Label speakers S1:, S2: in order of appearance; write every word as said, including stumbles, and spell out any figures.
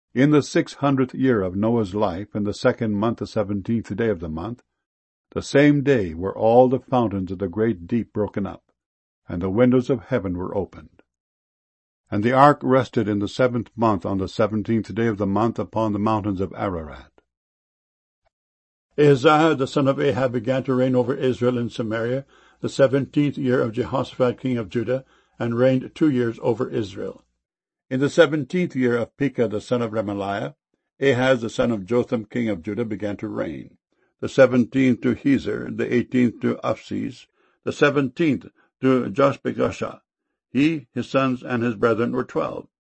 S1: In the six hundredth year of Noah's life, in the second month, the seventeenth day of the month, the same day were all the fountains of the great deep broken up, and the windows of heaven were opened. And the ark rested in the seventh month on the seventeenth day of the month upon the mountains of Ararat.
S2: Ahaziah the son of Ahab began to reign over Israel in Samaria the seventeenth year of Jehoshaphat king of Judah, and reigned two years over Israel. In the seventeenth year of Pekah the son of Remaliah, Ahaz the son of Jotham king of Judah began to reign. The seventeenth to Hezer, the eighteenth to Apses, the seventeenth to Joshbekashah. He, his sons, and his brethren were twelve.